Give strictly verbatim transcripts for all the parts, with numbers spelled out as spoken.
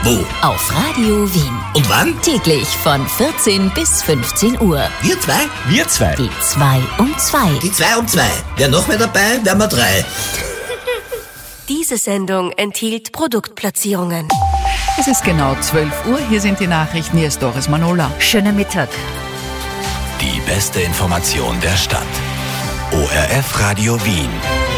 Wo? Auf Radio Wien. Und wann? Täglich von vierzehn bis fünfzehn Uhr. Wir zwei? Wir zwei. Die zwei um zwei. Die zwei um zwei. Wer noch mehr dabei, wären wir drei. Diese Sendung enthielt Produktplatzierungen. Es ist genau zwölf Uhr, hier sind die Nachrichten, hier ist Doris Manola. Schönen Mittag. Die beste Information der Stadt. O R F Radio Wien.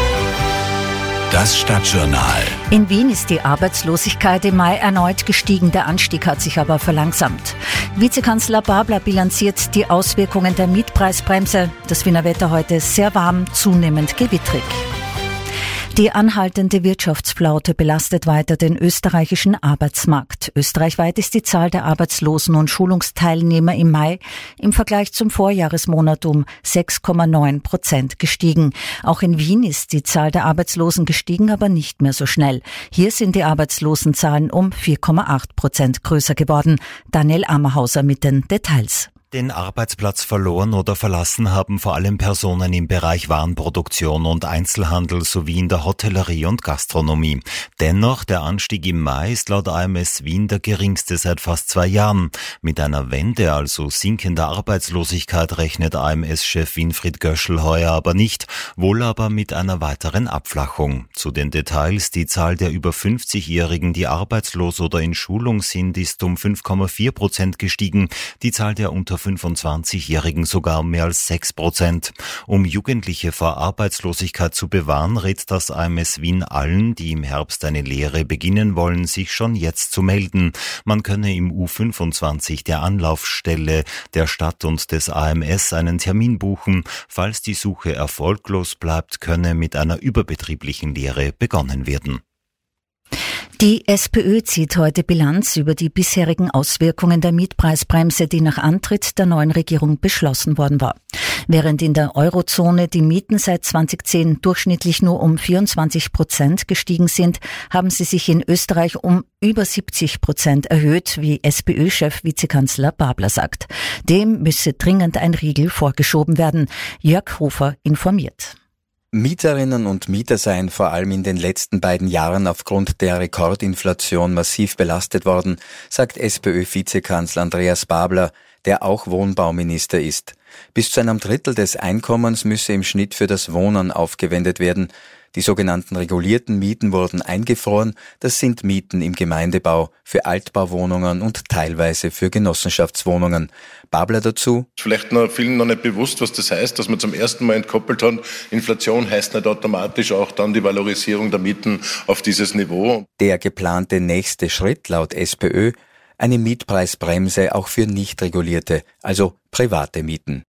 Das Stadtjournal. In Wien ist die Arbeitslosigkeit im Mai erneut gestiegen, der Anstieg hat sich aber verlangsamt. Vizekanzler Babler bilanziert die Auswirkungen der Mietpreisbremse. Das Wiener Wetter heute sehr warm, zunehmend gewittrig. Die anhaltende Wirtschaftsflaute belastet weiter den österreichischen Arbeitsmarkt. Österreichweit ist die Zahl der Arbeitslosen und Schulungsteilnehmer im Mai im Vergleich zum Vorjahresmonat um sechs Komma neun Prozent gestiegen. Auch in Wien ist die Zahl der Arbeitslosen gestiegen, aber nicht mehr so schnell. Hier sind die Arbeitslosenzahlen um vier Komma acht Prozent größer geworden. Daniel Ammerhauser mit den Details. Den Arbeitsplatz verloren oder verlassen haben vor allem Personen im Bereich Warenproduktion und Einzelhandel sowie in der Hotellerie und Gastronomie. Dennoch, der Anstieg im Mai ist laut A M S Wien der geringste seit fast zwei Jahren. Mit einer Wende, also sinkender Arbeitslosigkeit, rechnet A M S-Chef Winfried Göschel heuer aber nicht, wohl aber mit einer weiteren Abflachung. Zu den Details: Die Zahl der über fünfzigjährigen, die arbeitslos oder in Schulung sind, ist um fünf Komma vier Prozent gestiegen. Die Zahl der unter fünfundzwanzigjährigen sogar um mehr als sechs Prozent. Um Jugendliche vor Arbeitslosigkeit zu bewahren, rät das A M S Wien allen, die im Herbst eine Lehre beginnen wollen, sich schon jetzt zu melden. Man könne im U fünfundzwanzig, der Anlaufstelle der Stadt und des A M S, einen Termin buchen. Falls die Suche erfolglos bleibt, könne mit einer überbetrieblichen Lehre begonnen werden. Die SPÖ zieht heute Bilanz über die bisherigen Auswirkungen der Mietpreisbremse, die nach Antritt der neuen Regierung beschlossen worden war. Während in der Eurozone die Mieten seit zweitausendzehn durchschnittlich nur um vierundzwanzig Prozent gestiegen sind, haben sie sich in Österreich um über siebzig Prozent erhöht, wie SPÖ-Chef Vizekanzler Babler sagt. Dem müsse dringend ein Riegel vorgeschoben werden. Jörg Hofer informiert. Mieterinnen und Mieter seien vor allem in den letzten beiden Jahren aufgrund der Rekordinflation massiv belastet worden, sagt SPÖ-Vizekanzler Andreas Babler, der auch Wohnbauminister ist. Bis zu einem Drittel des Einkommens müsse im Schnitt für das Wohnen aufgewendet werden. Die sogenannten regulierten Mieten wurden eingefroren. Das sind Mieten im Gemeindebau, für Altbauwohnungen und teilweise für Genossenschaftswohnungen. Babler dazu: Vielleicht noch vielen noch nicht bewusst, was das heißt, dass wir zum ersten Mal entkoppelt haben. Inflation heißt nicht automatisch auch dann die Valorisierung der Mieten auf dieses Niveau. Der geplante nächste Schritt laut SPÖ: eine Mietpreisbremse auch für nicht regulierte, also private Mieten.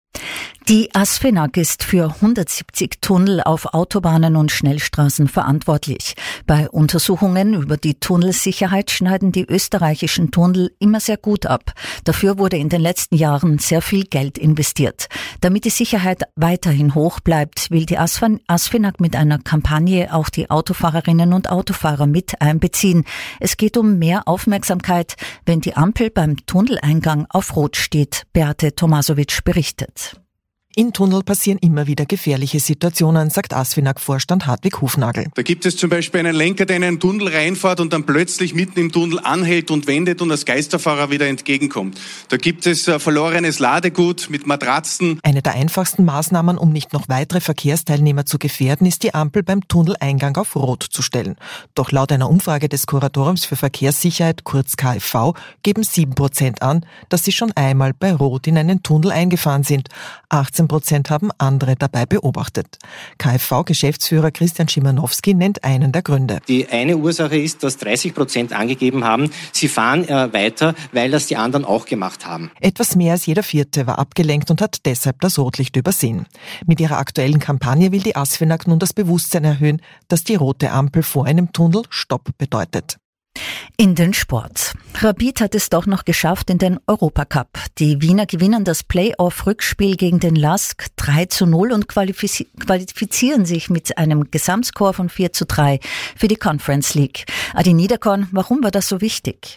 Die ASFINAG ist für hundertsiebzig Tunnel auf Autobahnen und Schnellstraßen verantwortlich. Bei Untersuchungen über die Tunnelsicherheit schneiden die österreichischen Tunnel immer sehr gut ab. Dafür wurde in den letzten Jahren sehr viel Geld investiert. Damit die Sicherheit weiterhin hoch bleibt, will die ASFINAG mit einer Kampagne auch die Autofahrerinnen und Autofahrer mit einbeziehen. Es geht um mehr Aufmerksamkeit, wenn die Ampel beim Tunneleingang auf Rot steht. Beate Tomasowitsch berichtet. In Tunnel passieren immer wieder gefährliche Situationen, sagt ASFINAG-Vorstand Hartwig Hufnagel. Da gibt es zum Beispiel einen Lenker, der in einen Tunnel reinfährt und dann plötzlich mitten im Tunnel anhält und wendet und als Geisterfahrer wieder entgegenkommt. Da gibt es äh, verlorenes Ladegut mit Matratzen. Eine der einfachsten Maßnahmen, um nicht noch weitere Verkehrsteilnehmer zu gefährden, ist die Ampel beim Tunneleingang auf Rot zu stellen. Doch laut einer Umfrage des Kuratoriums für Verkehrssicherheit, kurz K F V, geben sieben Prozent an, dass sie schon einmal bei Rot in einen Tunnel eingefahren sind. achtzehn Prozent haben andere dabei beobachtet. K F V-Geschäftsführer Christian Schimanowski nennt einen der Gründe. Die eine Ursache ist, dass dreißig Prozent angegeben haben, sie fahren äh, weiter, weil das die anderen auch gemacht haben. Etwas mehr als jeder Vierte war abgelenkt und hat deshalb das Rotlicht übersehen. Mit ihrer aktuellen Kampagne will die ASFINAG nun das Bewusstsein erhöhen, dass die rote Ampel vor einem Tunnel Stopp bedeutet. In den Sport. Rapid hat es doch noch geschafft in den Europacup. Die Wiener gewinnen das Playoff-Rückspiel gegen den L A S K drei zu null und qualifiz- qualifizieren sich mit einem Gesamtscore von vier zu drei für die Conference League. Adi Niederkorn, warum war das so wichtig?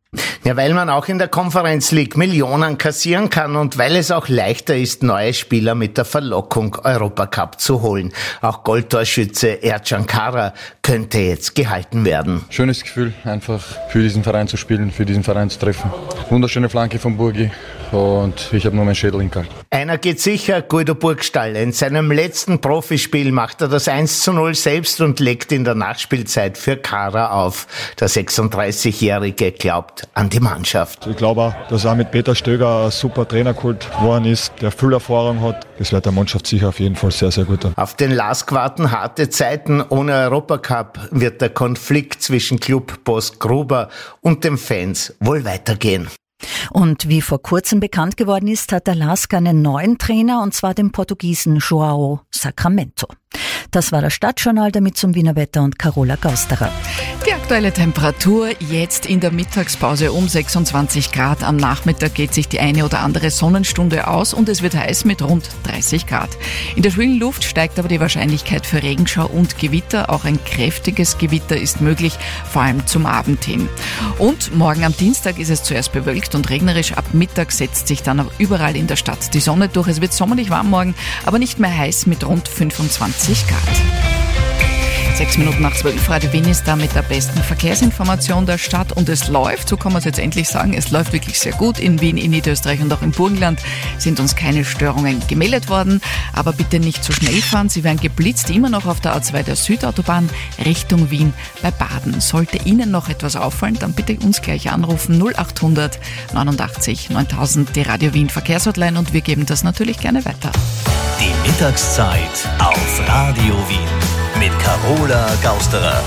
Ja, weil man auch in der Conference League Millionen kassieren kann und weil es auch leichter ist, neue Spieler mit der Verlockung Europacup zu holen. Auch Goldtorschütze Ercan Kara könnte jetzt gehalten werden. Schönes Gefühl, einfach für diesen Verein zu spielen, für diesen Verein zu treffen. Wunderschöne Flanke von Burgi und ich habe nur meinen Schädel in Kalt. Einer geht sicher, Guido Burgstall. In seinem letzten Profispiel macht er das eins zu null selbst und legt in der Nachspielzeit für Kara auf. Der sechsunddreißigjährige glaubt an die Mannschaft. Ich glaube auch, dass auch mit Peter Stöger ein super Trainer geholt worden ist, der viel Erfahrung hat. Das wird der Mannschaft sicher auf jeden Fall sehr, sehr gut tun. Auf den Lask warten harte Zeiten. Ohne Europacup wird der Konflikt zwischen Clubboss Gruber und den Fans wohl weitergehen. Und wie vor kurzem bekannt geworden ist, hat der Lask einen neuen Trainer, und zwar den Portugiesen João Sacramento. Das war das Stadtjournal, damit zum Wiener Wetter und Carola Gausterer. Die aktuelle Temperatur jetzt in der Mittagspause um sechsundzwanzig Grad. Am Nachmittag geht sich die eine oder andere Sonnenstunde aus und es wird heiß mit rund dreißig Grad. In der schwülen Luft steigt aber die Wahrscheinlichkeit für Regenschau und Gewitter. Auch ein kräftiges Gewitter ist möglich, vor allem zum Abend hin. Und morgen am Dienstag ist es zuerst bewölkt und regnerisch. Ab Mittag setzt sich dann auch überall in der Stadt die Sonne durch. Es wird sommerlich warm morgen, aber nicht mehr heiß mit rund fünfundzwanzig Grad. Sechs Minuten nach zwölf, Radio Wien ist da mit der besten Verkehrsinformation der Stadt und es läuft, so kann man es jetzt endlich sagen, es läuft wirklich sehr gut in Wien, in Niederösterreich und auch im Burgenland sind uns keine Störungen gemeldet worden, aber bitte nicht zu schnell fahren, Sie werden geblitzt, immer noch auf der A zwei der Südautobahn Richtung Wien bei Baden. Sollte Ihnen noch etwas auffallen, dann bitte uns gleich anrufen null achthundert neunundachtzig neuntausend, die Radio Wien Verkehrshotline und wir geben das natürlich gerne weiter. Die Mittagszeit auf Radio Wien mit Carola Gausterer.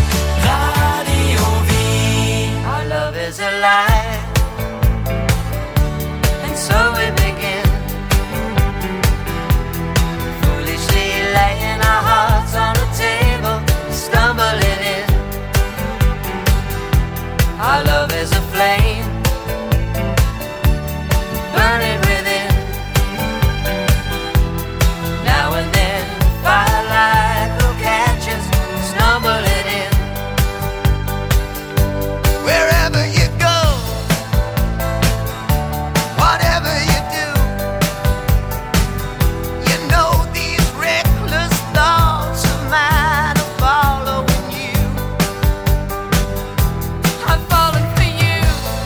Radio Wien. Our love is alive, and so we begin. Foolishly laying our hearts on the table, stumbling in. Our love is a flame, burning within. Now and then, firelight will catch us, stumbling in. Wherever you go, whatever you do, you know these reckless thoughts of mine are following you. I'm falling for you,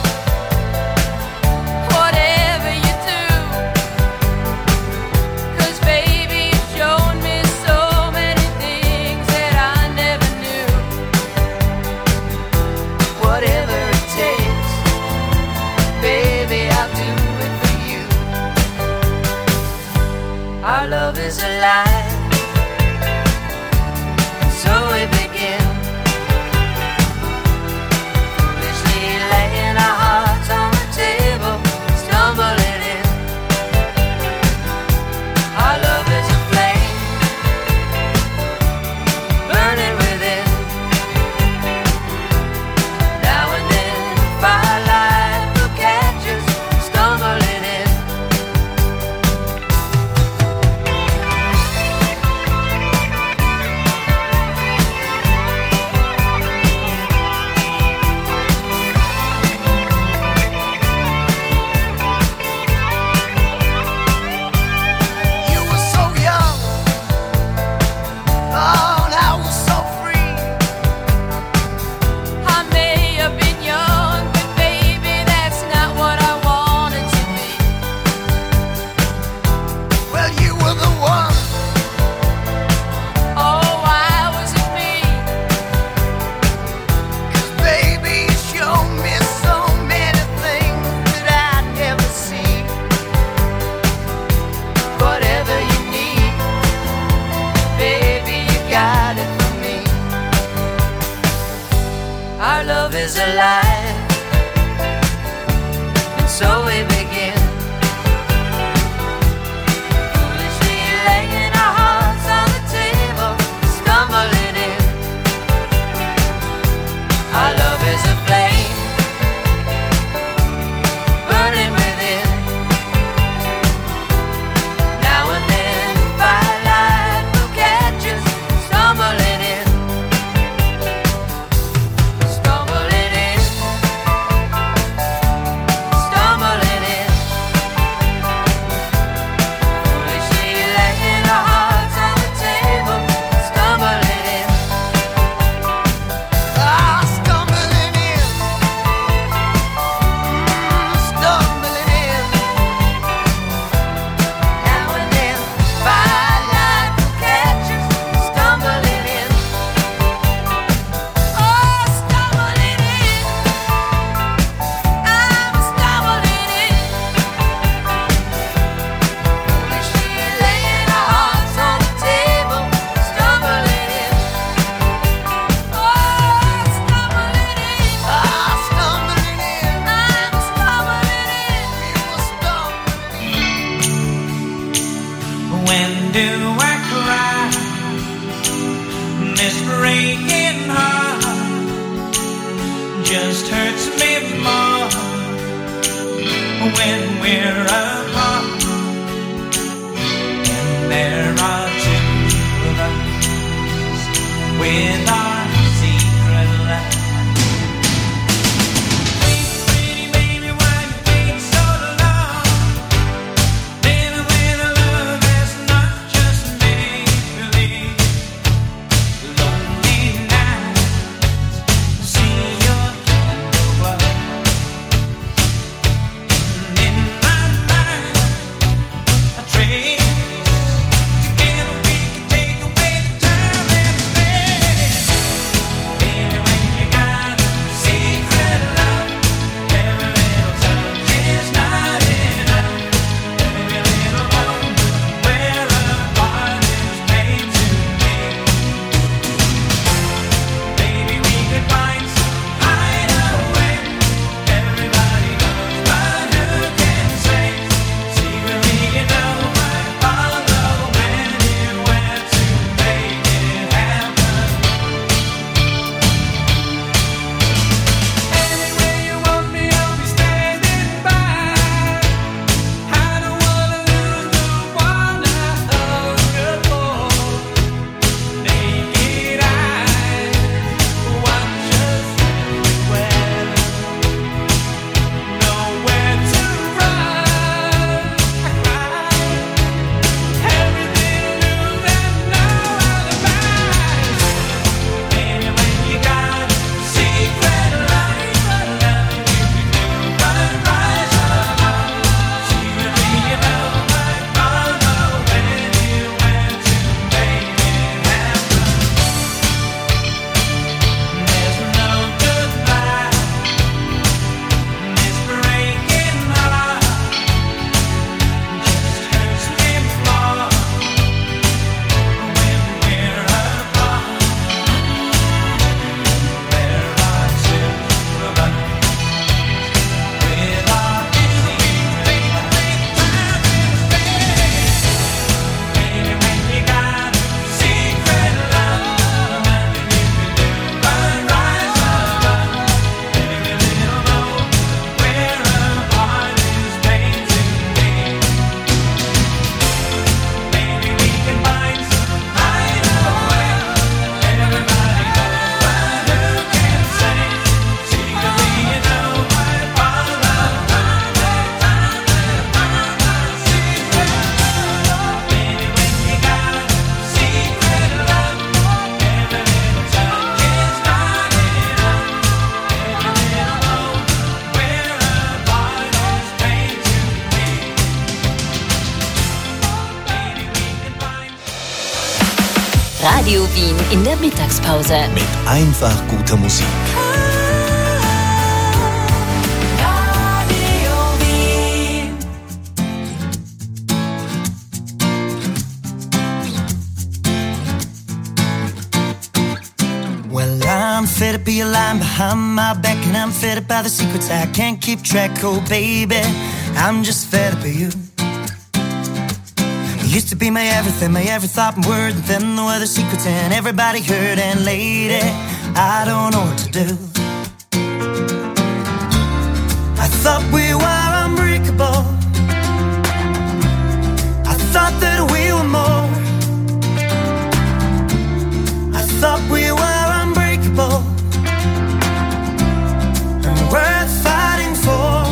whatever you do. 'Cause baby, you've shown me so many things that I never knew. Whatever it takes, baby, I'll do it for you. Our love is alive, so we begin. Foolishly laying our hearts on the table, stumbling in. Our love is a flame, burning within. Now and then, firelight will catch us, stumbling in. You were so young, oh, and I was so free. I may have been young, but baby, that's not what I wanted to be. Well, you were the one. Oh, why was it me? 'Cause baby, you showed me so many things that I'd never see. Whatever you need, baby, you got it for me. Our love is alive, and so we begin. Foolishly laying our hearts on the table, stumbling in. Our love is a flame, burning within. Now and then, firelight will catch us, stumbling in. Stumbling in. hurts me more when we're apart. And there are two of us with our secret life. Pretty baby, why you take so long? Living with a love that's not just make-believe. Lonely nights, see your candle glow. And in my mind, I trade. Together we can take away the time and space. Baby, when you got a secret love, every little touch is not enough. Every little moment we're apart is pain to me. Baby, we could find some hideaway. Everybody knows, but who can say? Secretly, you know, I follow anywhere to make it happen. Anywhere you want me, I'll be standing by. I don't wanna lose the one I hunger for. Naked eyes watch us everywhere. Nowhere to run. Everything new and no alibis. Baby, when you got a secret life, nothing you can do but rise above. Secretly, you know, I follow anywhere to make it happen. There's no goodbye, this breaking heart just hurts me more when we're apart. There are two of us with our secret time and space. Baby, when you got a secret love, nothing you can do but rise above. Every little moment we're apart is pain to me. Maybe we can find some hideaway. Everybody knows, but who can say? Secretly, you know, I follow every time and find my secret love. Baby, when you got a secret love, every little touch is not enough. Every little moment we're apart is pain to me. Maybe we can find. Radio Wien in der Mittagspause. Mit einfach guter Musik. Well, I'm fed up of your line behind my back, and I'm fed up by the secrets I can't keep track. Oh, baby, I'm just fed up of you. You used to be my everything, my every thought and word, and then there were the secrets and everybody heard. And lady, I don't know what to do. I thought we were unbreakable. I thought that we were more. I thought we were unbreakable and worth fighting for.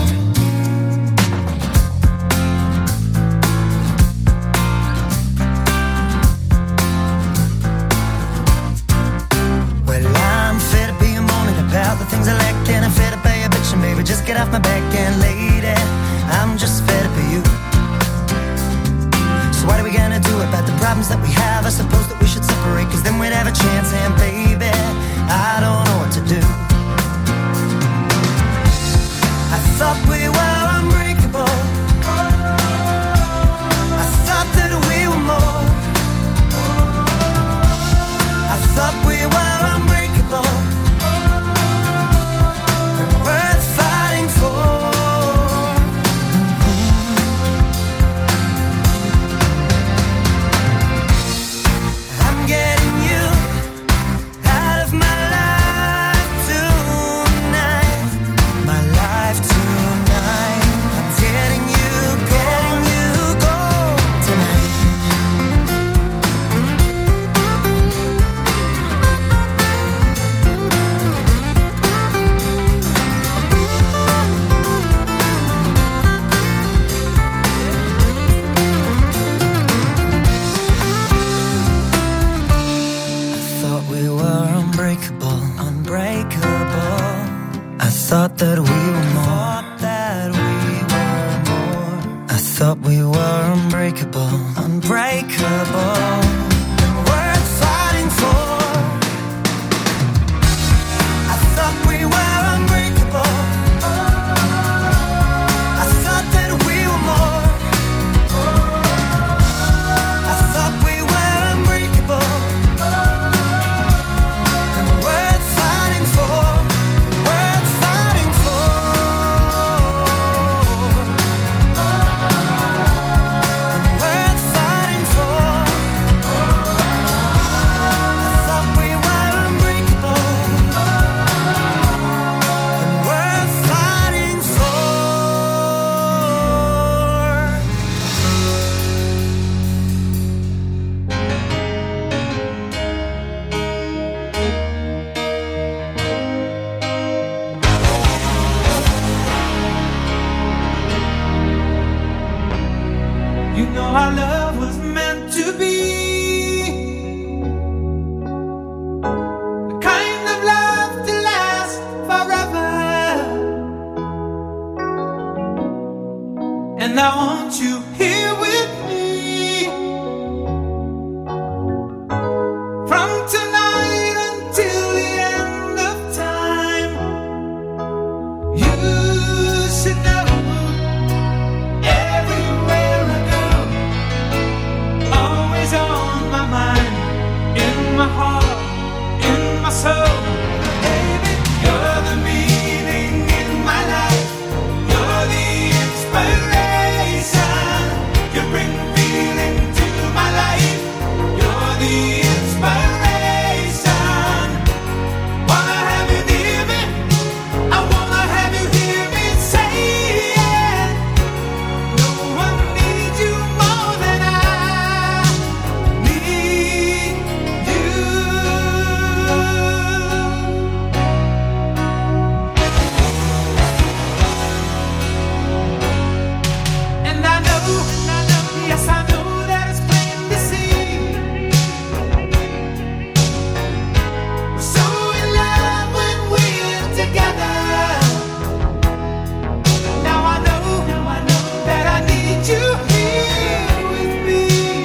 Well, I'm fed up of you moaning about the things I lack, and I'm fed up of you bitching, baby. Just get off my back, and lady, I'm just fed up of you. So what are we gonna do about the problems that we have? I suppose that we should separate, cause then we'd have a chance. And baby, I don't know what to do. I thought we were unbreakable. I thought that we were more. I thought we were unbreakable and worth fighting for. I'm getting you out of my life too. thought that we were more. I thought we were unbreakable, unbreakable. Worth fighting for. I thought we were unbreakable. I thought that we were more. I thought we were unbreakable. And worth fighting for. Worth fighting for. You know our love was meant to be the kind of love to last forever. And I want you here with me from tonight until the end of time. You should know everywhere I go, always on my mind, in my heart, in my soul. Baby, you're the meaning in my life. You're the inspiration. You bring feeling to my life. You're the inspiration. Wanna have you near me? I wanna have you hear me say it. No one needs you more than I need you. And I know, yes I know that it's plain to see. We're so in love when we're together. Now I know, now I know that I need you here with me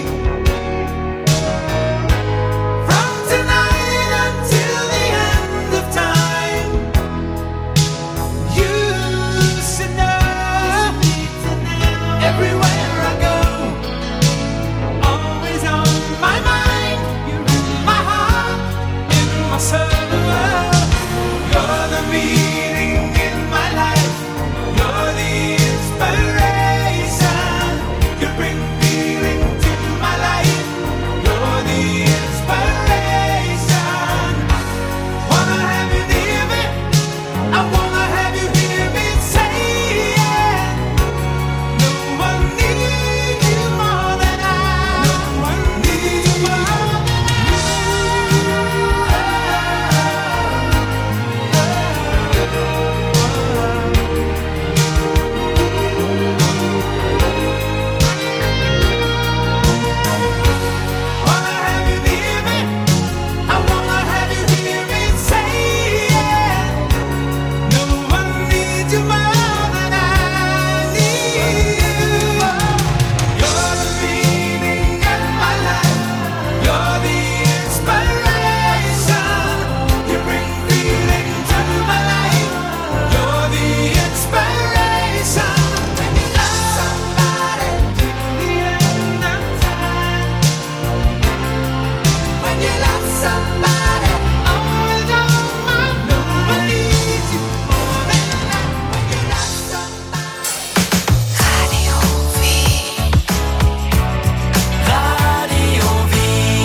from tonight until the end of time. You should know everywhere I go, always on my mind. You're in my heart, in my soul. You're the meaning in my life. You're the inspiration. You bring feeling to my life. You're the inspiration. Wanna have you near me? I wanna have you hear me say it. No one needs you more than I. No one needs you more than Wanna have you near me? I wanna have you hear me say it. No one needs you more than I need you. You're the meaning in my life. You're the inspiration. You bring feeling to my life. You're the inspiration. When you love somebody till the end of time. When you love somebody, always on my mind. No one needs you more than that. When you love somebody. Radio V. Radio V.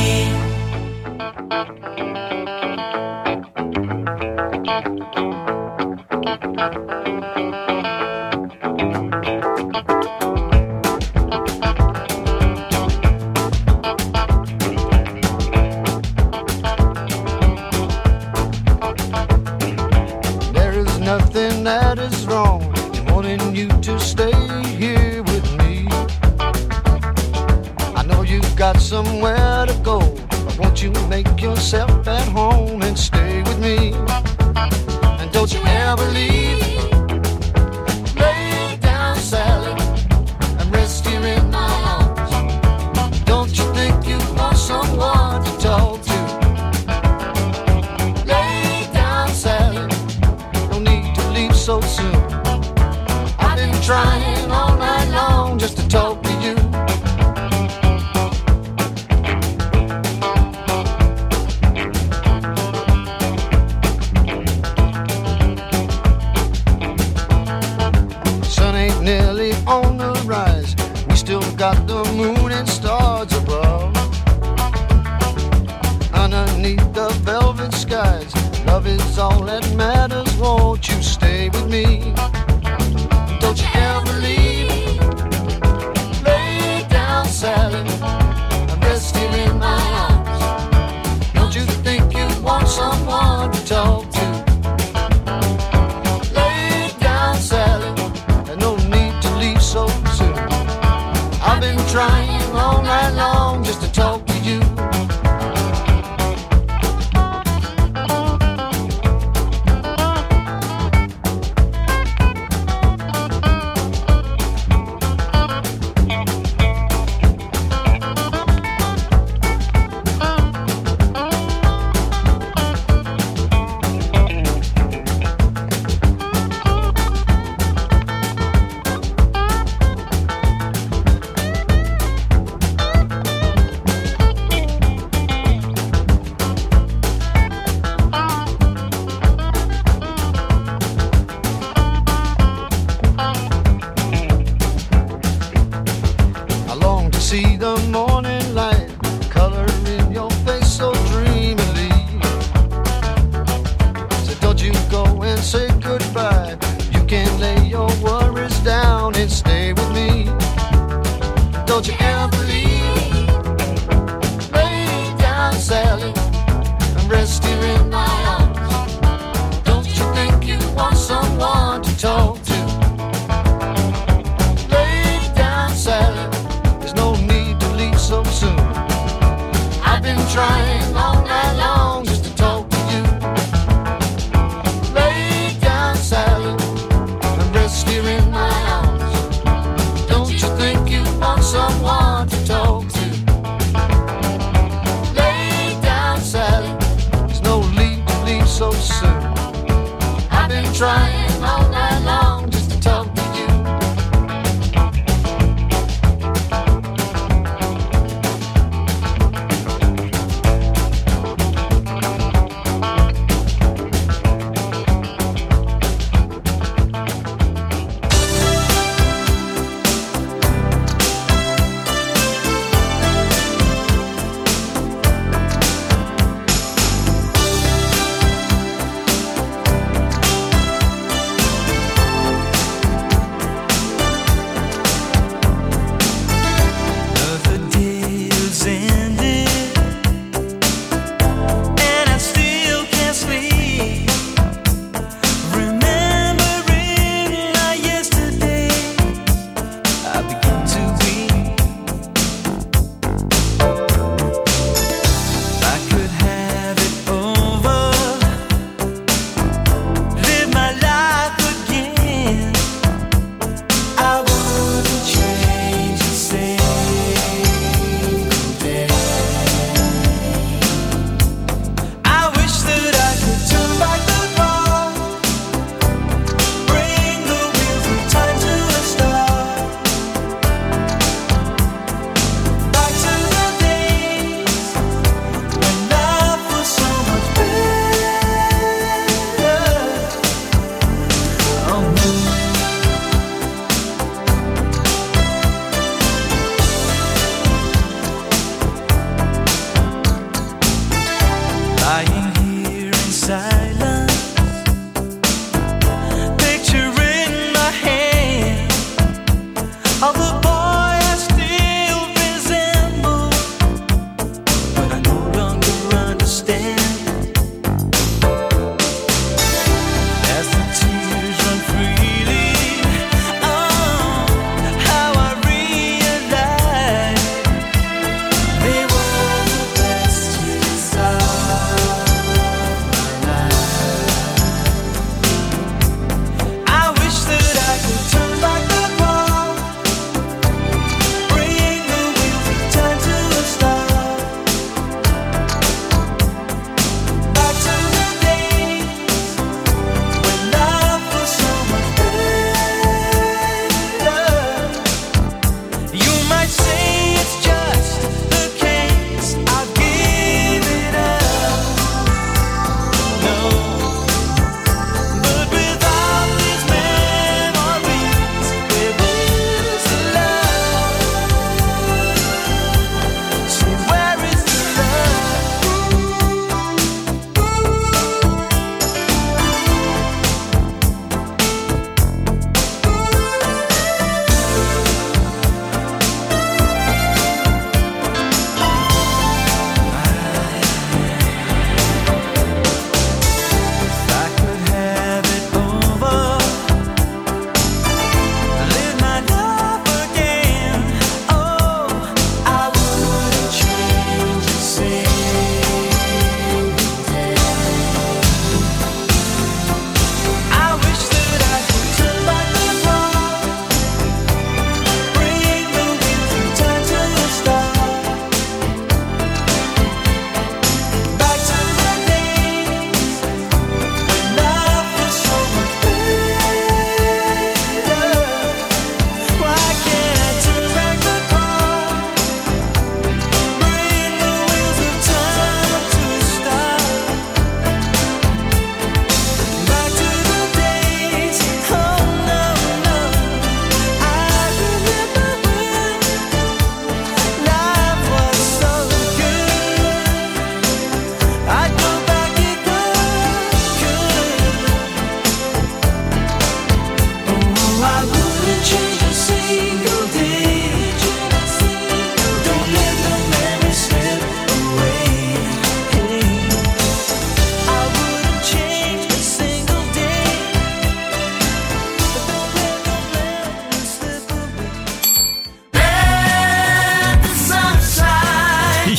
There is nothing that is wrong in wanting you to stay here with me. I know you've got somewhere to go, but won't you make yourself at home and stay with me? And don't you ever leave so soon. I've been trying all night long just to talk to you. Sun ain't nearly on the rise. We still got the moon and stars above. Underneath the velvet skies, love is all that matters. Won't you stay with me? Don't you ever leave. Lay down, Sally, and rest here in my arms. Don't you think you want someone to talk to? Lay down, Sally, and no need to leave so soon. I've been trying all night long just to talk to you. See the morning light, color in your face so dreamily. So don't you go and say goodbye. You can lay your worries down and stay with me. Don't you ever leave. Lay down, Sally, and rest here in my arms. Don't you think you want someone to talk to? Lay down, Sally, no need to leave so soon. I've been trying all night long just to talk to you. Lay down, Sally, and rest here in my arms. Don't you think you want someone to talk to? Lay down, Sally, there's no need to leave so soon. I've been trying all night long just to talk to you.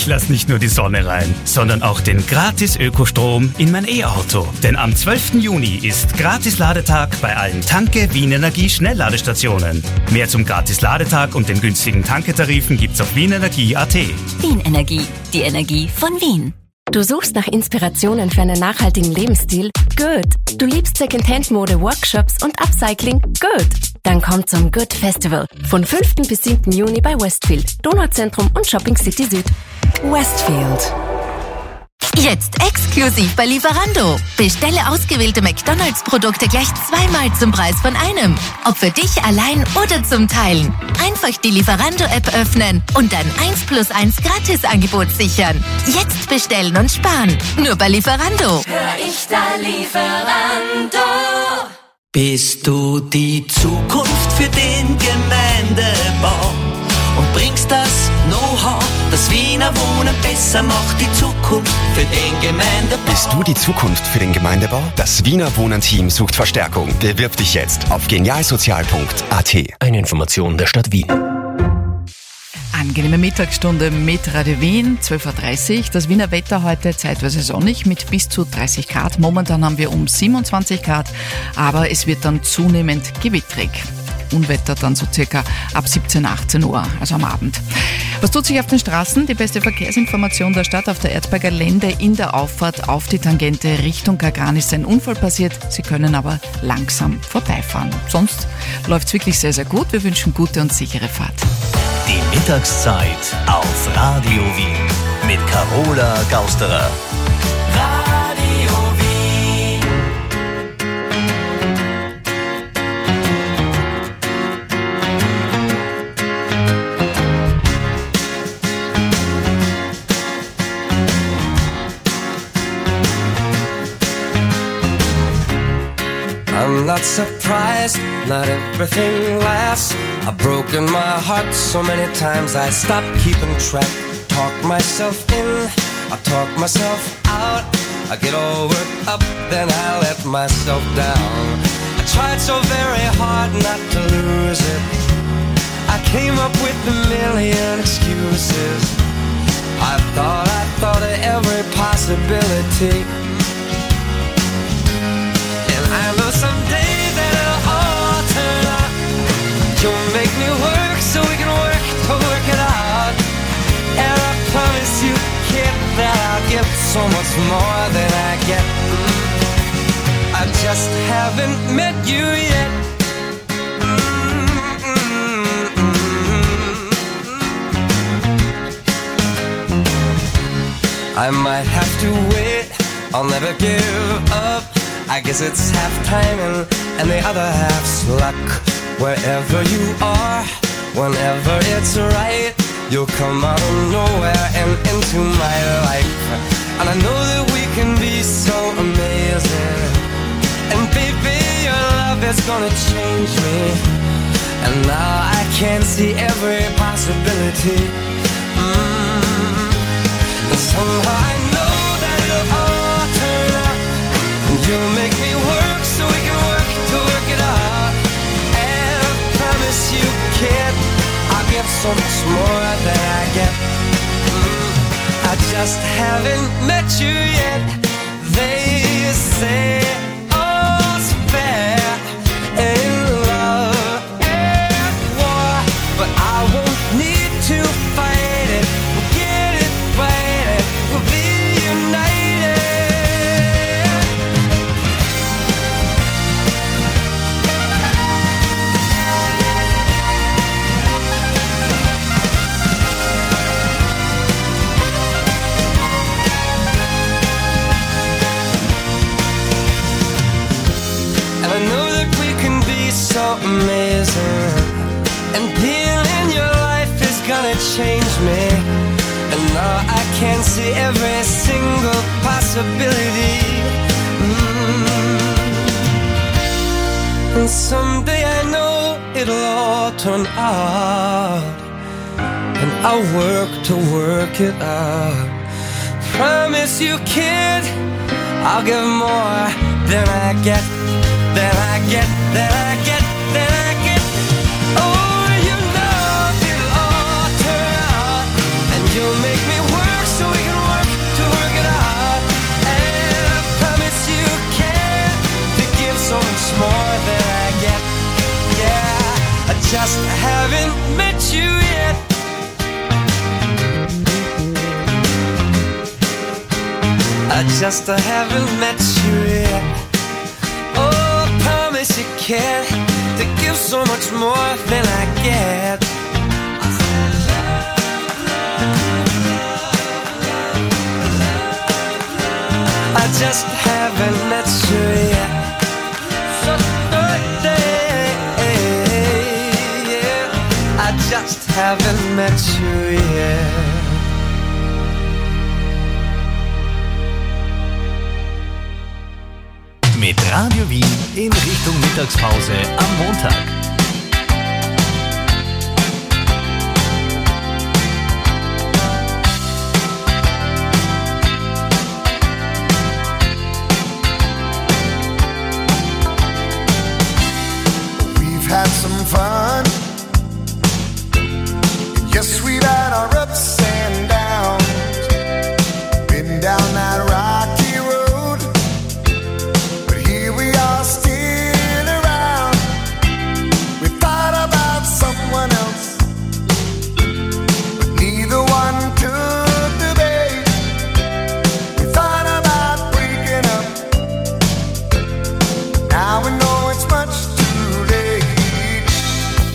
lasse nicht nur die Sonne rein, sondern auch den gratis Ökostrom in mein E-Auto. Denn am zwölften Juni ist Gratis-Ladetag bei allen Tanke Wien Energie Schnellladestationen. Mehr zum Gratis-Ladetag und den günstigen Tanketarifen gibt's auf wienenergie punkt at. Wien Energie, die Energie von Wien. Du suchst nach Inspirationen für einen nachhaltigen Lebensstil? Good. Du liebst Secondhand-Mode, Workshops und Upcycling? Good. Dann komm zum Good Festival von fünften bis siebten Juni bei Westfield, Donauzentrum und Shopping City Süd. Westfield. Jetzt exklusiv bei Lieferando. Bestelle ausgewählte McDonalds-Produkte gleich zweimal zum Preis von einem. Ob für dich allein oder zum Teilen. Einfach die Lieferando-App öffnen und dann eins plus eins Gratis-Angebot sichern. Jetzt bestellen und sparen. Nur bei Lieferando. Hör ich da Lieferando? Bist du die Zukunft für den Gemeindebau und bringst das Know-how, das Wiener Wohnen besser macht, die Zukunft für den Gemeindebau. Bist du die Zukunft für den Gemeindebau? Das Wiener Wohnen-Team sucht Verstärkung. Bewirb dich jetzt auf genialsozial punkt at. Eine Information der Stadt Wien. Angenehme Mittagsstunde mit Radio Wien, zwölf Uhr dreißig. Das Wiener Wetter heute zeitweise sonnig mit bis zu dreißig Grad. Momentan haben wir um siebenundzwanzig Grad, aber es wird dann zunehmend gewittrig. Unwetter dann so circa ab siebzehn, achtzehn Uhr, also am Abend. Was tut sich auf den Straßen? Die beste Verkehrsinformation der Stadt: Auf der Erzberger Lände in der Auffahrt auf die Tangente Richtung Kagran ist ein Unfall passiert. Sie können aber langsam vorbeifahren. Sonst läuft's wirklich sehr, sehr gut. Wir wünschen gute und sichere Fahrt. Die Mittagszeit auf Radio Wien mit Carola Gausterer. Radio Wien. I'm not surprised, not everything lasts. I've broken my heart so many times I stopped keeping track. Talk myself in, I talk myself out. I get all worked up, then I let myself down. I tried so very hard not to lose it. I came up with a million excuses. I thought, I thought of every possibility. I know someday that it'll all turn out. You'll make me work so we can work to work it out. And I promise you, kid, that I'll give so much more than I get. Mm. I just haven't met you yet. Mm-mm-mm. I might have to wait, I'll never give up. I guess it's half timing and the other half's luck. Wherever you are, whenever it's right, you'll come out of nowhere and into my life. And I know that we can be so amazing. And baby, your love is gonna change me. And now I can see every possibility. Mm. And somehow I know that it'll all turn out. You'll make me work so we can work to work it out. And I promise you, kid, I'll give so much more than I get. Mm, I just haven't met you yet. They say all's fair in love and war, but I won't need to fight it. We'll get it right, we'll be united. So amazing, and being in your life is gonna change me. And now I can see every single possibility. Mm. And someday I know it'll all turn out, and I'll work to work it out. Promise you, kid, I'll give more than I get, than I get, than I get, than I get. Oh, you know it'll all turn out, and you'll make me work met you yet. I just haven't met you yet. Oh, I promise you can't to give so much more than I get. I just haven't met you yet. So birthday, yeah. I just haven't met you yet. Mit Radio Wien in Richtung Mittagspause am Montag. We've had some fun. Yes, we've had our ups and downs. Been down that rocky road, but here we are still around. We thought about someone else, but neither one took the bait. We thought about breaking up. Now we know it's much too late.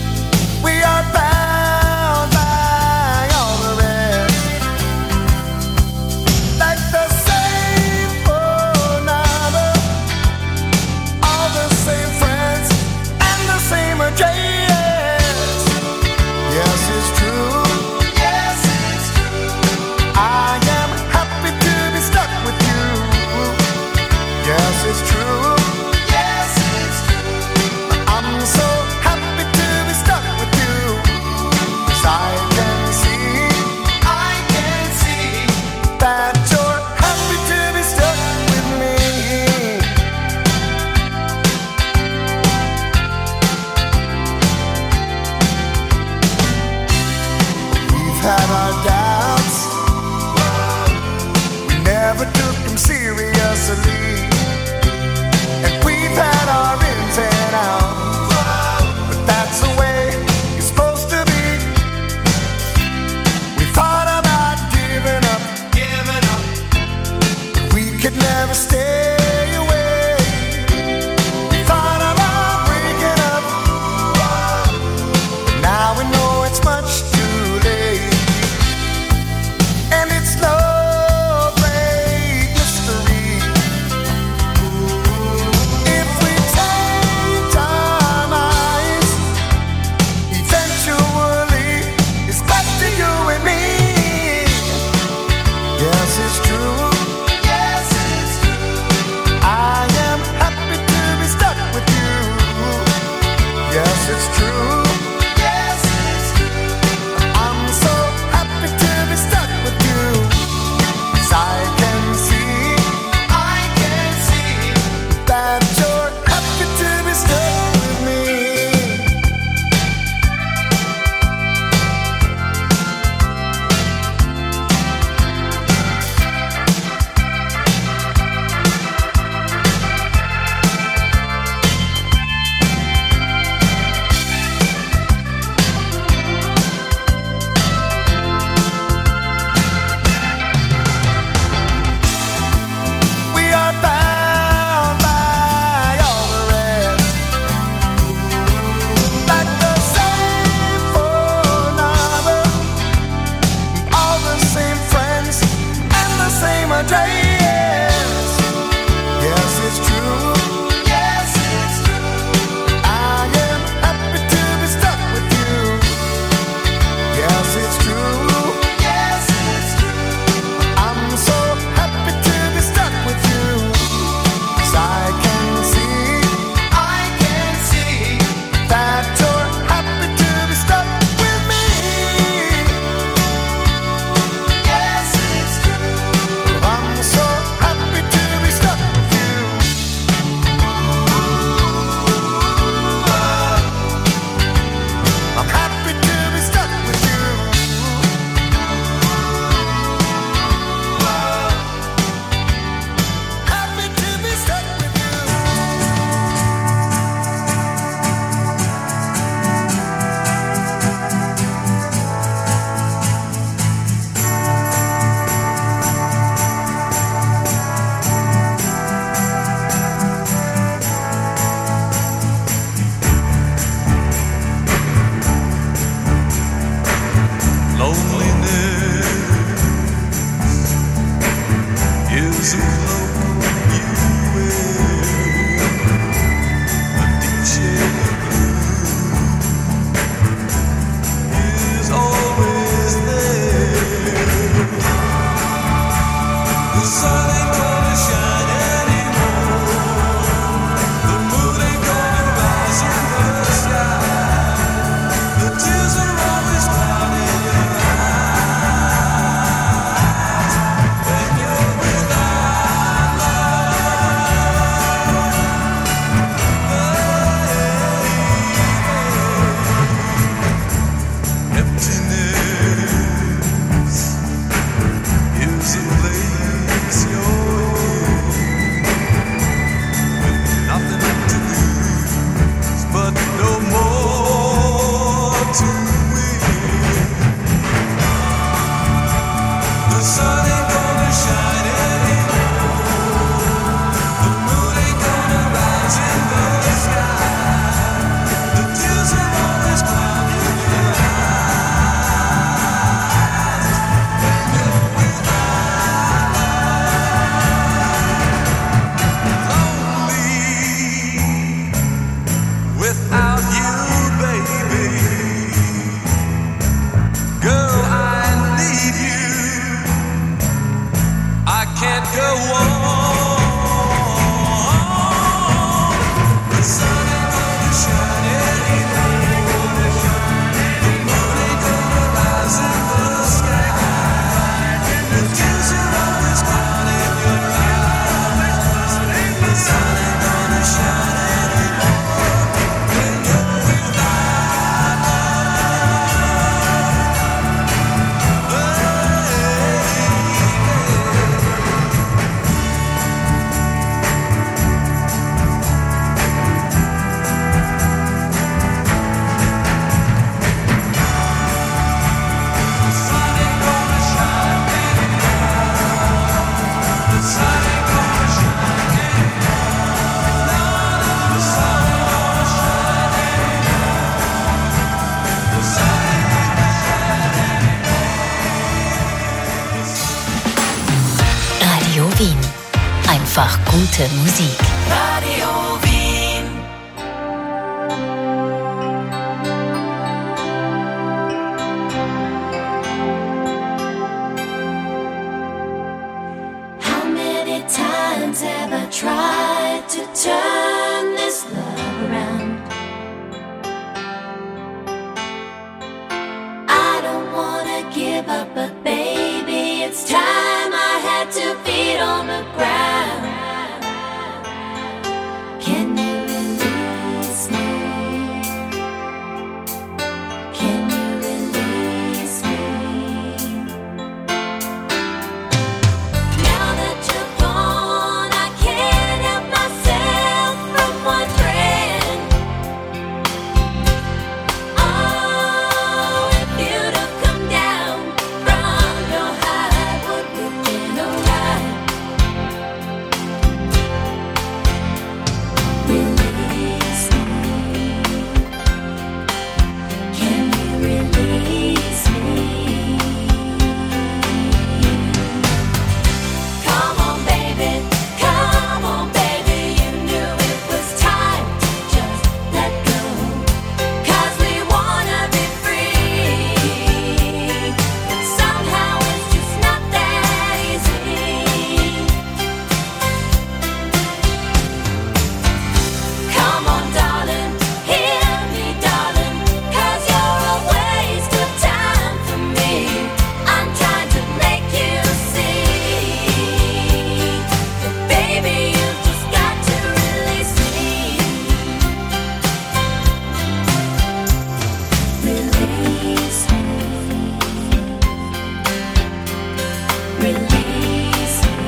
einfach gute Musik. Radio Wien. How many times have I tried to turn this love around? I don't wanna give up, but baby, it's time I had two feet on the ground. Can you release me? Can you release me? Now that you're gone, I can't help myself from wondering. Oh, if you'd have come down from your high, would have been alright. Release me. Can you release me? Come on, baby. Come on, baby. You knew it was time to just let go. 'Cause we wanna be free. But somehow it's just not that easy. Come on, darling. Hear me, darling. 'Cause you're a waste of time for me. I'm trying to make you see. But baby, you just got to release me. Release me. Release me.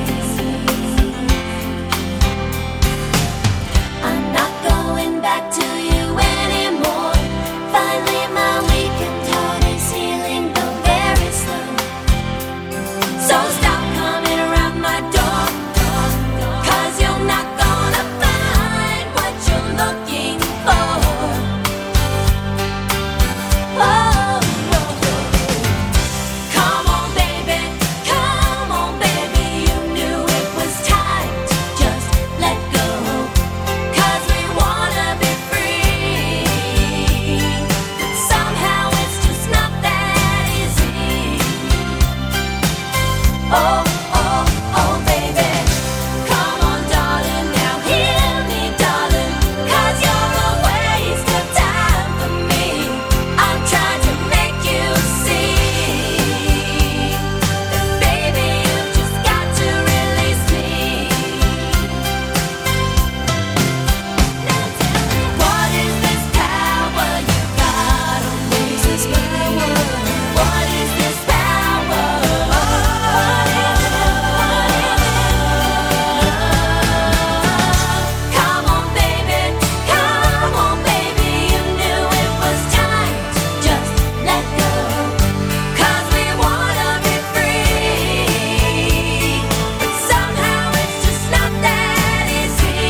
I'm not going back to you anymore. Finally, my weakened heart is healing, though very slow. So stop coming around my door, 'cause you're not gonna find what you're looking for. Oh, oh, oh. Come on, baby. Come on, baby. You knew it was time to just let go. 'Cause we wanna be free. But somehow it's just not that easy. Oh, oh, oh, baby. Come on, darling. Now hear me, darling. 'Cause you're a waste of time for me. I'm trying to make you see. That baby, you've just got to release me. What is this power you got on me? What is this power? Come on, baby. Come on, baby. You knew it was time to just let go. 'Cause we wanna be free. But somehow it's just not that easy.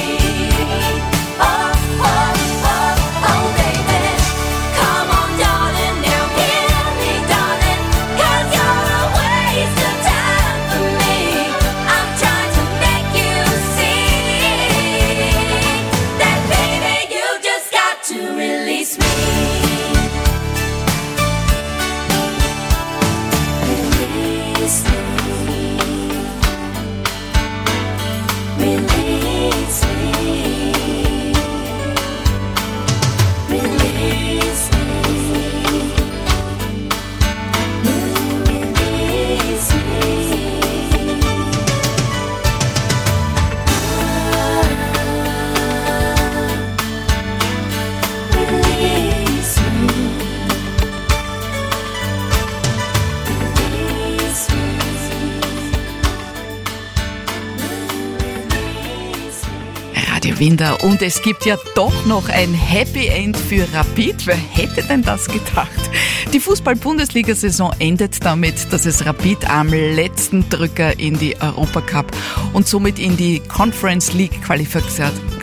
Oh, oh, oh, oh, baby. Come on, darling. Now hear me, darling. 'Cause you're a waste of time for me. I'm trying to make you see. That baby, you just got to release me. Release me. Release me. Release me. Release me. Release me. Release me. Radio Winder. Und es gibt ja doch noch ein Happy End für Rapid. Wer hätte denn das gedacht? Die Fußball-Bundesliga-Saison endet damit, dass es Rapid am letzten Drücker in die Europacup und somit in die Conference League Qualifikation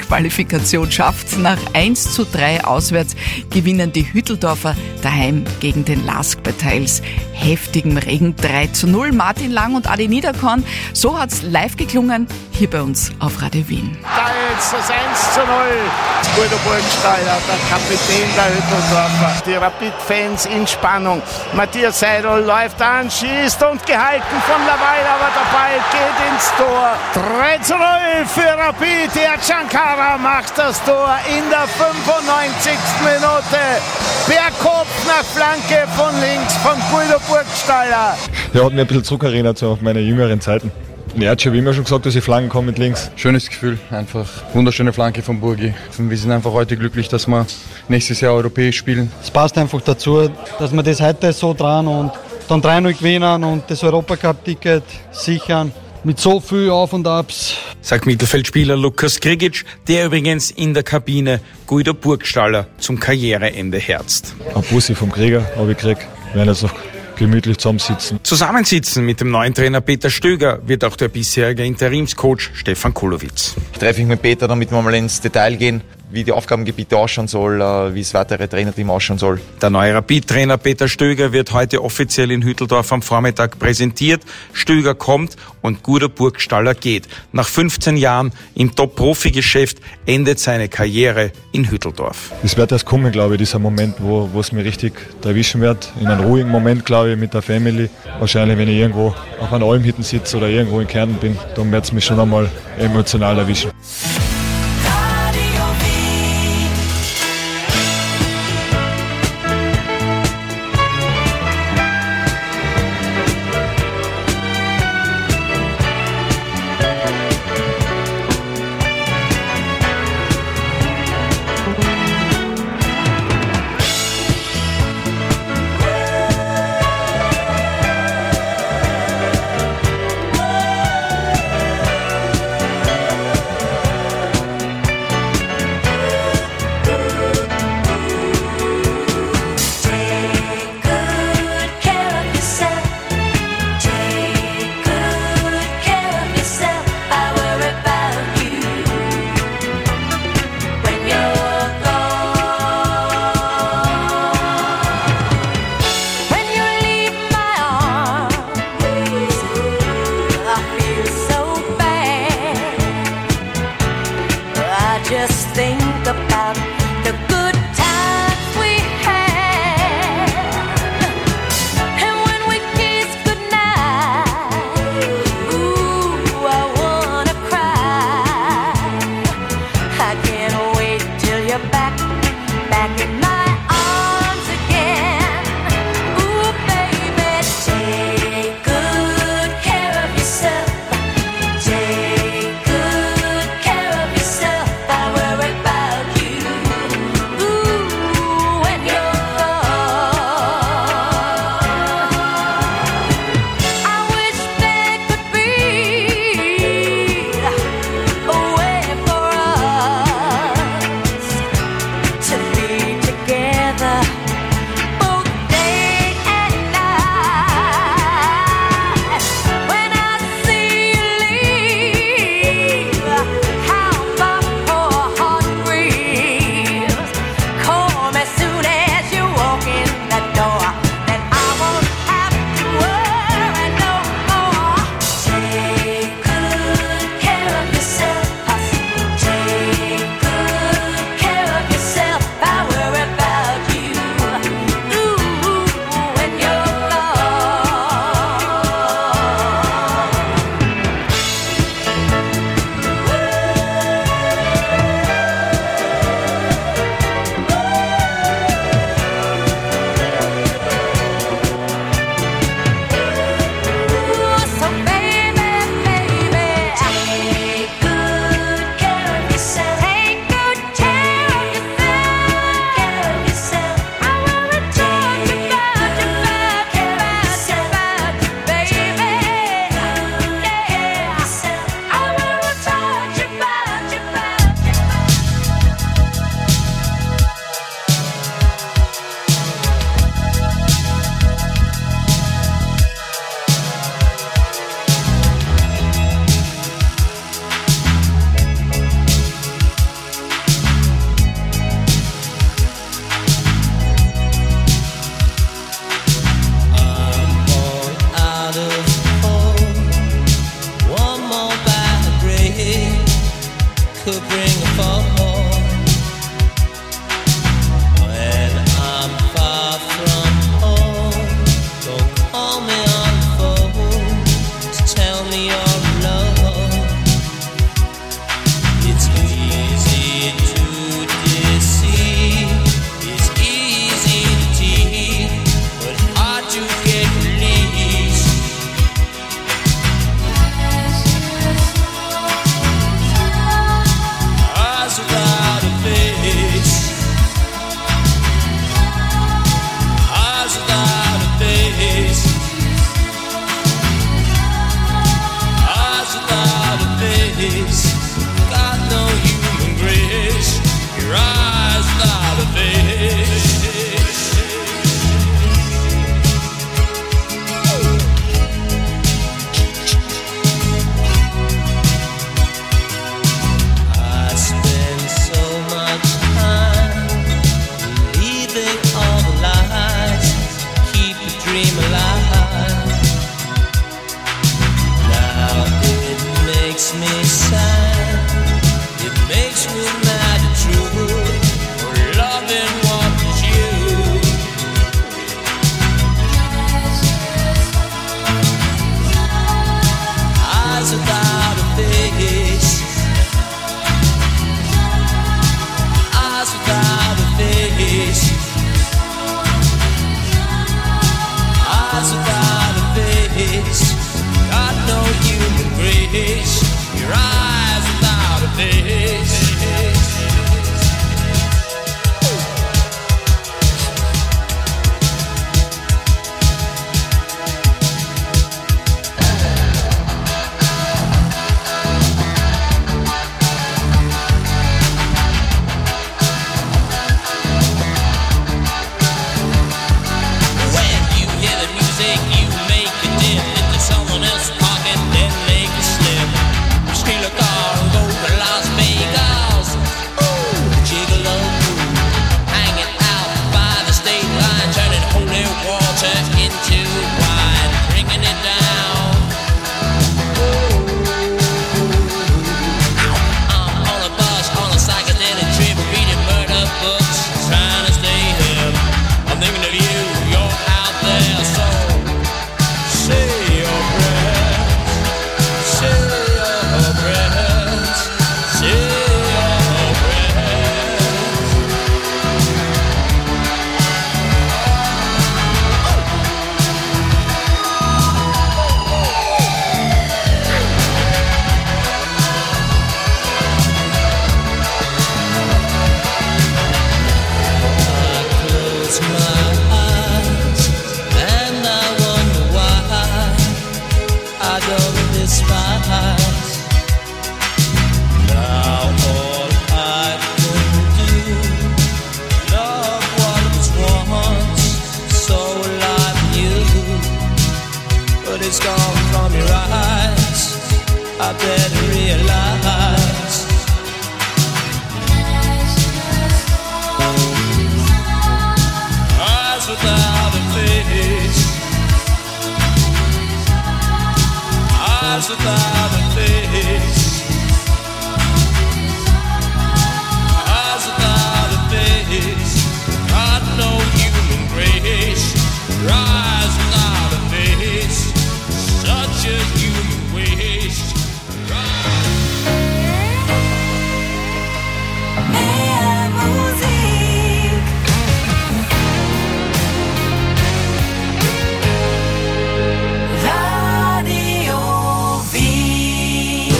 Qualifikation schafft. Nach eins zu drei auswärts gewinnen die Hütteldorfer daheim gegen den Lask bei teils heftigem Regen drei zu null. Martin Lang und Adi Niederkorn, so hat's live geklungen hier bei uns auf Radio Wien. Da jetzt das eins zu null. Guido Burgstaller, der Kapitän der Hütteldorfer. Die Rapid-Fans in Spannung. Matthias Seidel läuft an, schießt und gehalten von Laval, aber der Ball geht ins Tor. drei zu null für Rapid. Ercankara macht das Tor in der fünfundneunzigsten Minute. Bergkopf nach Flanke von links von Guido Burgstaller. Der hat mir ein bisschen zurückerinnert so auf meine jüngeren Zeiten. Er hat schon immer schon gesagt, dass ich Flanken komme mit links. Schönes Gefühl, einfach wunderschöne Flanke von Burgi. Wir sind einfach heute glücklich, dass wir nächstes Jahr europäisch spielen. Es passt einfach dazu, dass wir das heute so dran und dann drei null gewinnen und das Europacup-Ticket sichern. Mit so viel Auf und Abs. Sagt Mittelfeldspieler Lukas Grigic, der übrigens in der Kabine Guido Burgstaller zum Karriereende herzt. Ein Bussi vom Krieger habe ich gekriegt. Wir werden jetzt noch gemütlich zusammensitzen. Zusammensitzen mit dem neuen Trainer Peter Stöger wird auch der bisherige Interimscoach Stefan Kulowitz. Ich treffe mich mit Peter, damit wir mal ins Detail gehen, wie die Aufgabengebiete ausschauen soll, wie das weitere Trainerteam ausschauen soll. Der neue Rapid-Trainer Peter Stöger wird heute offiziell in Hütteldorf am Vormittag präsentiert. Stöger kommt und Guido Burgstaller geht. Nach fünfzehn Jahren im Top-Profi-Geschäft endet seine Karriere in Hütteldorf. Es wird erst kommen, glaube ich, dieser Moment, wo, wo es mir richtig erwischen wird. In einem ruhigen Moment, glaube ich, mit der Family. Wahrscheinlich, wenn ich irgendwo auf einer Alm hinten sitze oder irgendwo in Kärnten bin, dann wird es mich schon einmal emotional erwischen. started to realize eyes without a face, eyes without a face, eyes without a face, got no human grace, eyes without a face, such a human waste. Mehr Musik. Radio Wien.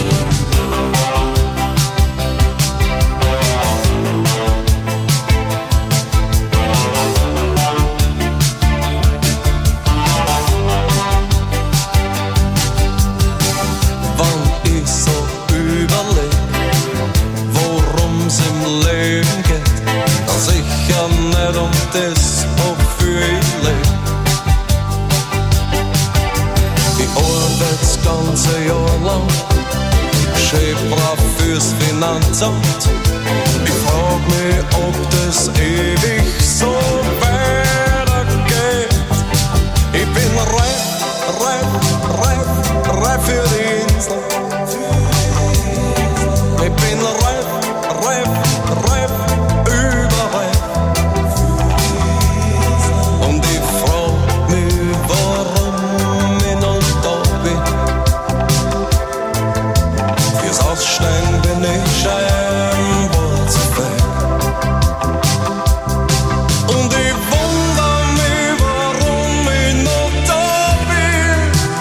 Wann ich so überleg, worum's im Leben geht, dann sicher nicht um das, wofür ich leb. Ich arbeite das ganze Jahr lang, schön brav fürs Finanzamt. Ich frag mich, ob das ewig so weitergeht. Ich bin reif, reif, reif, reif für die Insel. Ich bin reif, reif, reif, überreif. Und ich frag mich, warum ich noch da bin. Fürs Aussteigen bin ich scheinbar zu fähig. Und ich wundere mich, warum ich noch da bin.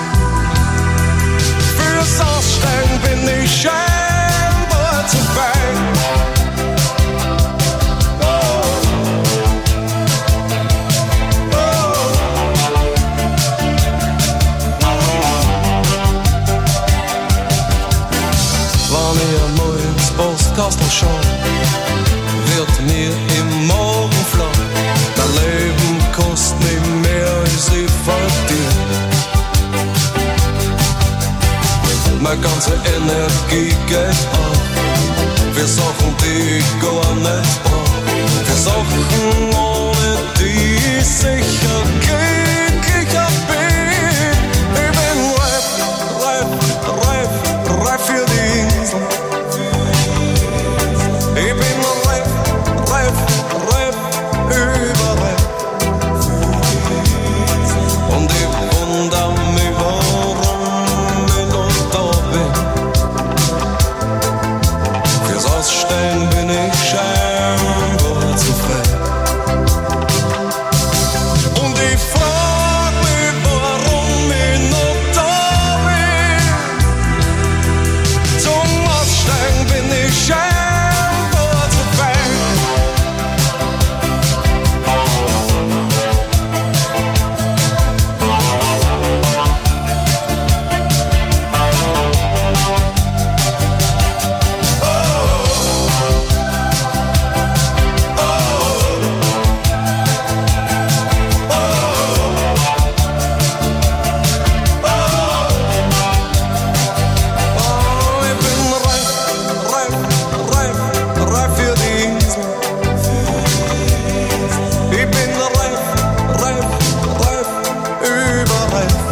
Fürs Aussteigen bin ich scheinbar zu fähig. Oh. Wann ich einmal ins Postkastel schau, wird mir im Morgen flau. Dein Leben kostet mich mehr als ich verdiene. Meine ganze Energie geht auf für Sachen, die ich gar nicht brauch. Für Sachen, ohne die ich sicher glücklicher bin. Ich bin reif, reif, reif, reif für die Insel. Ich bin reif, reif, reif, überreif. Und ich wundere mich, warum ich noch da bin. Fürs Ausstellen bin ich scheinbar zu frei. Und ich frag mich, warum ich noch da bin. Zum Aussteigen bin ich scheinbar zu frei. Oh, ich bin reif, reif, reif, reif für die Insel. Ich bin reif, reif, reif, überreif.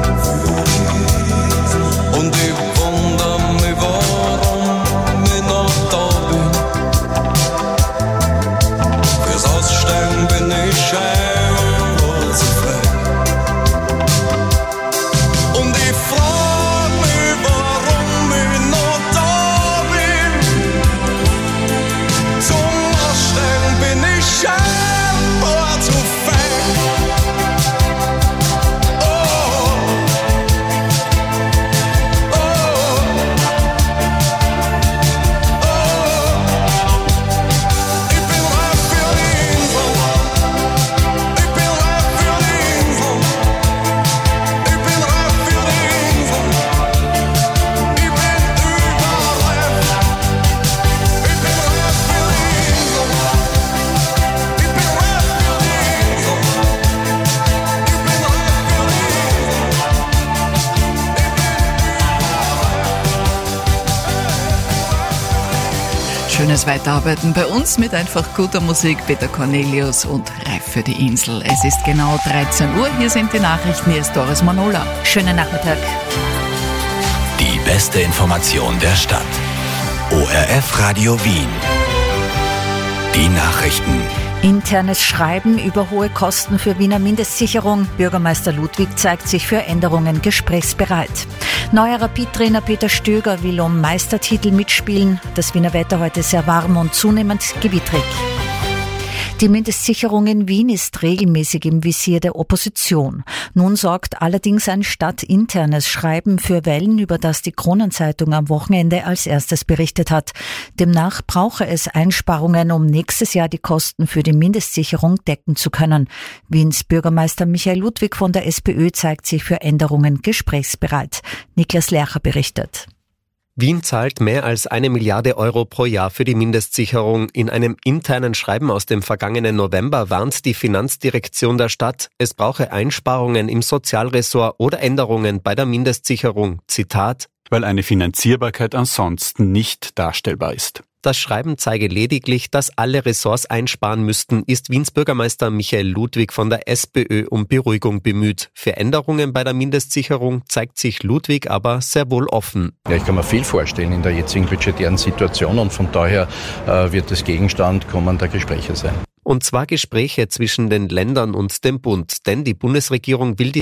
Und ich wundere mich, warum ich noch da bin. Fürs Aussteigen bin ich scheinbar zu frei. Und ich frag mich, warum ich noch da bin. Zum Aussteigen bin ich scheinbar zu fein. Oh, oh, oh. Ich bin reif für die Insel. schönes Weiterarbeiten bei uns mit einfach guter Musik. Peter Cornelius und Reif für die Insel. Es ist genau dreizehn Uhr. Hier sind die Nachrichten. Hier ist Doris Manola. Schönen Nachmittag. Die beste Information der Stadt. O R F Radio Wien. Die Nachrichten. Internes Schreiben über hohe Kosten für Wiener Mindestsicherung. Bürgermeister Ludwig zeigt sich für Änderungen gesprächsbereit. Neuer Rapid-Trainer Peter Stöger will um Meistertitel mitspielen. Das Wiener Wetter heute sehr warm und zunehmend gewittrig. Die Mindestsicherung in Wien ist regelmäßig im Visier der Opposition. Nun sorgt allerdings ein stadtinternes Schreiben für Wellen, über das die Kronenzeitung am Wochenende als erstes berichtet hat. Demnach brauche es Einsparungen, um nächstes Jahr die Kosten für die Mindestsicherung decken zu können. Wiens Bürgermeister Michael Ludwig von der SPÖ zeigt sich für Änderungen gesprächsbereit. Niklas Lercher berichtet. Wien zahlt mehr als eine Milliarde Euro pro Jahr für die Mindestsicherung. In einem internen Schreiben aus dem vergangenen November warnt die Finanzdirektion der Stadt, es brauche Einsparungen im Sozialressort oder Änderungen bei der Mindestsicherung. Zitat: Weil eine Finanzierbarkeit ansonsten nicht darstellbar ist. Das Schreiben zeige lediglich, dass alle Ressorts einsparen müssten, ist Wiens Bürgermeister Michael Ludwig von der SPÖ um Beruhigung bemüht. Für Änderungen bei der Mindestsicherung zeigt sich Ludwig aber sehr wohl offen. Ja, ich kann mir viel vorstellen in der jetzigen budgetären Situation und von daher äh, wird es Gegenstand kommender Gespräche sein. Und zwar Gespräche zwischen den Ländern und dem Bund, denn die Bundesregierung will die